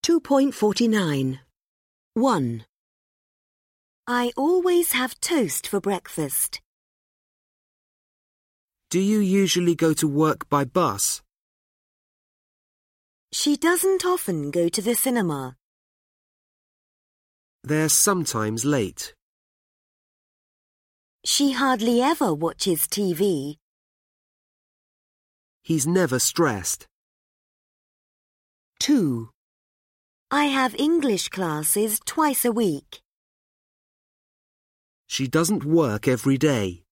2.49. 1. I always have toast for breakfast. Do you usually go to work by bus? She doesn't often go to the cinema. They're sometimes late. She hardly ever watches TV. He's never stressed. 2. I have English classes twice a week. She doesn't work every day.